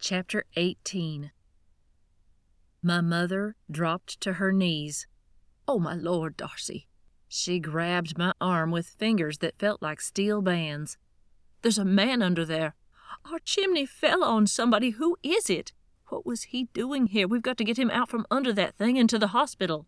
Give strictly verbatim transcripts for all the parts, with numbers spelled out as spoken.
Chapter eighteen. My mother dropped to her knees. "Oh, my Lord, Darcy!" She grabbed my arm with fingers that felt like steel bands. "There's a man under there. Our chimney fell on somebody. Who is it? What was he doing here? We've got to get him out from under that thing and to the hospital."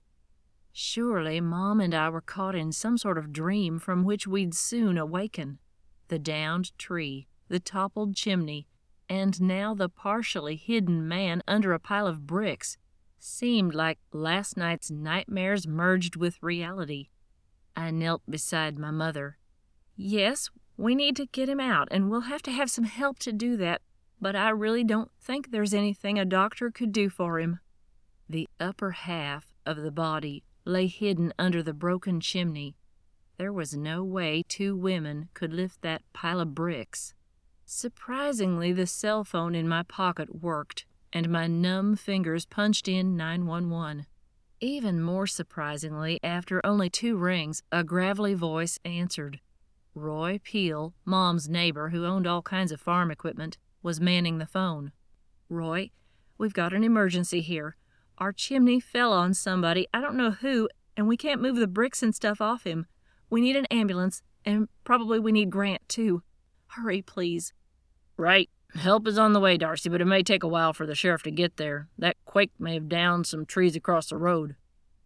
Surely Mom and I were caught in some sort of dream from which we'd soon awaken. The downed tree, the toppled chimney, and now the partially hidden man under a pile of bricks seemed like last night's nightmares merged with reality. I knelt beside my mother. "Yes, we need to get him out, and we'll have to have some help to do that, but I really don't think there's anything a doctor could do for him." The upper half of the body lay hidden under the broken chimney. There was no way two women could lift that pile of bricks. Surprisingly, the cell phone in my pocket worked, and my numb fingers punched in nine one one. Even more surprisingly, after only two rings, a gravelly voice answered. Roy Peel, Mom's neighbor who owned all kinds of farm equipment, was manning the phone. "Roy, we've got an emergency here. Our chimney fell on somebody, I don't know who, and we can't move the bricks and stuff off him. We need an ambulance, and probably we need Grant, too. Hurry, please." "Right. Help is on the way, Darcy, but it may take a while for the sheriff to get there. That quake may have downed some trees across the road."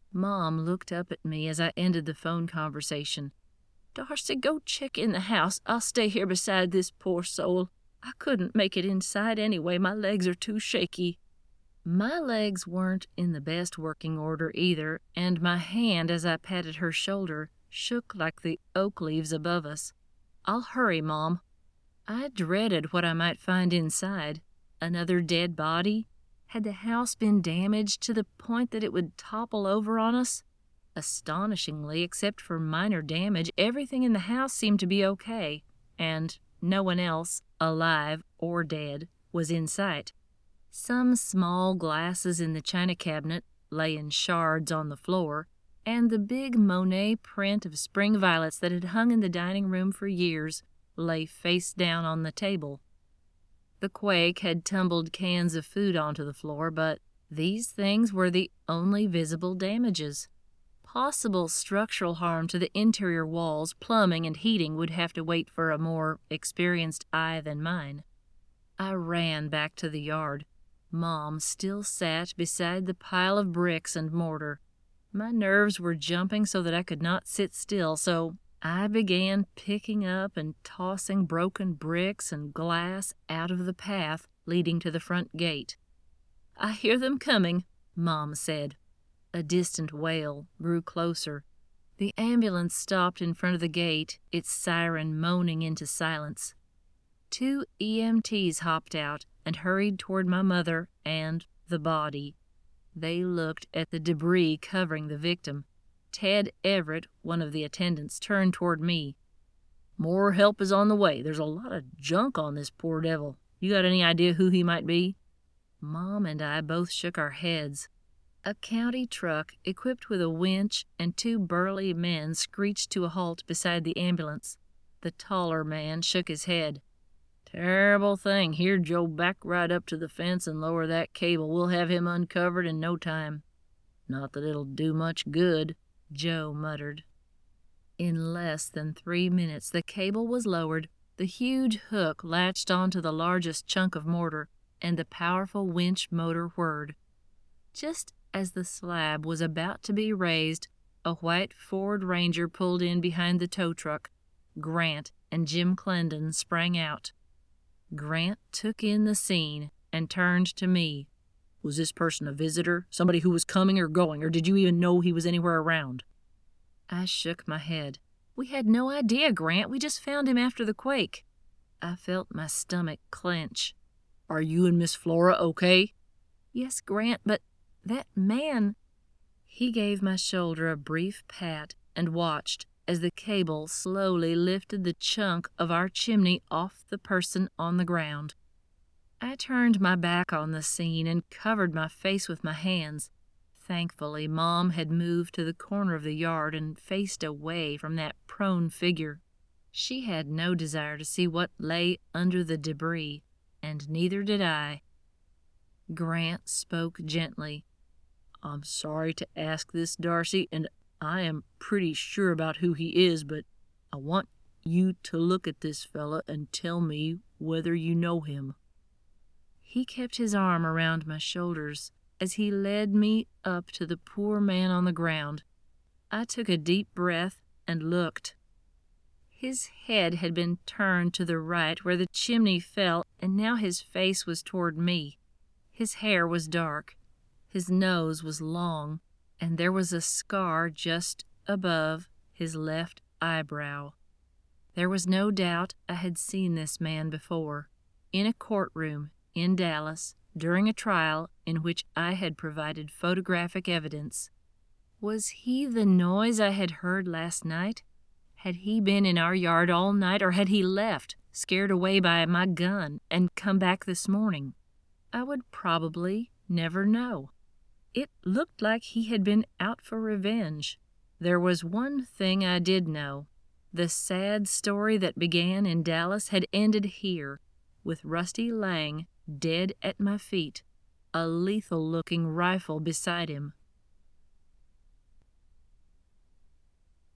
Mom looked up at me as I ended the phone conversation. "Darcy, go check in the house. I'll stay here beside this poor soul. I couldn't make it inside anyway. My legs are too shaky." My legs weren't in the best working order either, and my hand, as I patted her shoulder, shook like the oak leaves above us. "I'll hurry, Mom." I dreaded what I might find inside. Another dead body? Had the house been damaged to the point that it would topple over on us? Astonishingly, except for minor damage, everything in the house seemed to be okay, and no one else, alive or dead, was in sight. Some small glasses in the china cabinet lay in shards on the floor, and the big Monet print of spring violets that had hung in the dining room for years lay face down on the table. The quake had tumbled cans of food onto the floor, but these things were the only visible damages. Possible structural harm to the interior walls, plumbing, and heating would have to wait for a more experienced eye than mine. I ran back to the yard. Mom still sat beside the pile of bricks and mortar. My nerves were jumping so that I could not sit still, so I began picking up and tossing broken bricks and glass out of the path leading to the front gate. "I hear them coming," Mom said. A distant wail grew closer. The ambulance stopped in front of the gate, its siren moaning into silence. Two E M Ts hopped out and hurried toward my mother and the body. They looked at the debris covering the victim. Ted Everett, one of the attendants, turned toward me. "More help is on the way. There's a lot of junk on this poor devil. You got any idea who he might be?" Mom and I both shook our heads. A county truck, equipped with a winch and two burly men, screeched to a halt beside the ambulance. The taller man shook his head. "Terrible thing. Here, Joe, back right up to the fence and lower that cable. We'll have him uncovered in no time." "Not that it'll do much good," Joe muttered. In less than three minutes the cable was lowered, the huge hook latched onto the largest chunk of mortar, and the powerful winch motor whirred. Just as the slab was about to be raised, a white Ford Ranger pulled in behind the tow truck. Grant and Jim Clendon sprang out. Grant took in the scene and turned to me. "Was this person a visitor, somebody who was coming or going, or did you even know he was anywhere around?" I shook my head. "We had no idea, Grant. We just found him after the quake." I felt my stomach clench. "Are you and Miss Flora okay?" "Yes, Grant, but that man—" He gave my shoulder a brief pat and watched as the cable slowly lifted the chunk of our chimney off the person on the ground. I turned my back on the scene and covered my face with my hands. Thankfully, Mom had moved to the corner of the yard and faced away from that prone figure. She had no desire to see what lay under the debris, and neither did I. Grant spoke gently. "I'm sorry to ask this, Darcy, and I am pretty sure about who he is, but I want you to look at this fella and tell me whether you know him." He kept his arm around my shoulders as he led me up to the poor man on the ground. I took a deep breath and looked. His head had been turned to the right where the chimney fell, and now his face was toward me. His hair was dark, his nose was long, and there was a scar just above his left eyebrow. There was no doubt I had seen this man before, in a courtroom in Dallas, during a trial in which I had provided photographic evidence. Was he the noise I had heard last night? Had he been in our yard all night, or had he left, scared away by my gun, and come back this morning? I would probably never know. It looked like he had been out for revenge. There was one thing I did know. The sad story that began in Dallas had ended here, with Rusty Lang dead at my feet, a lethal-looking rifle beside him.